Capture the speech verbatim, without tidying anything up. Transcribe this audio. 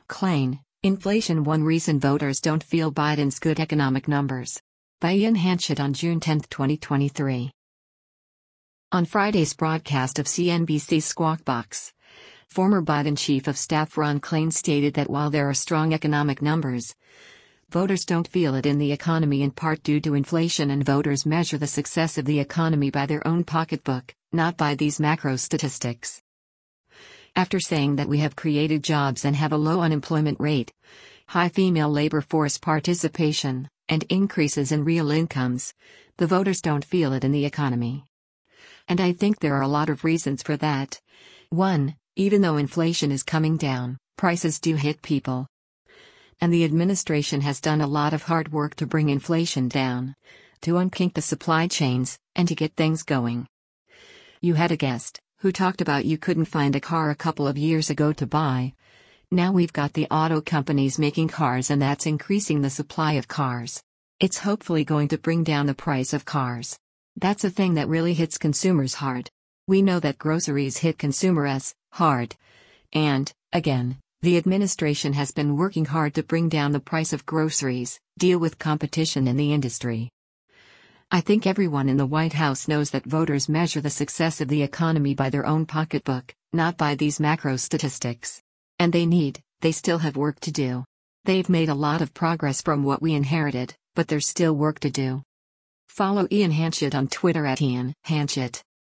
Klain, Inflation One Reason Voters Don't Feel Biden's Good Economic Numbers. By Ian Hanchett on June tenth, twenty twenty-three. On Friday's broadcast of C N B C's Squawk Box, former Biden Chief of Staff Ron Klain stated that while there are strong economic numbers, voters don't feel it in the economy in part due to inflation, and voters measure the success of the economy by their own pocketbook, not by these macro statistics. After saying that we have created jobs and have a low unemployment rate, high female labor force participation, and increases in real incomes, the voters don't feel it in the economy. And I think there are a lot of reasons for that. One, even though inflation is coming down, prices do hit people. And the administration has done a lot of hard work to bring inflation down, to unkink the supply chains, and to get things going. You had a guest who talked about you couldn't find a car a couple of years ago to buy. Now we've got the auto companies making cars, and that's increasing the supply of cars. It's hopefully going to bring down the price of cars. That's a thing that really hits consumers hard. We know that groceries hit consumers hard. And, again, the administration has been working hard to bring down the price of groceries, deal with competition in the industry. I think everyone in the White House knows that voters measure the success of the economy by their own pocketbook, not by these macro statistics. And they need, they still have work to do. They've made a lot of progress from what we inherited, but there's still work to do. Follow Ian Hanchett on Twitter at Ian Hanchett.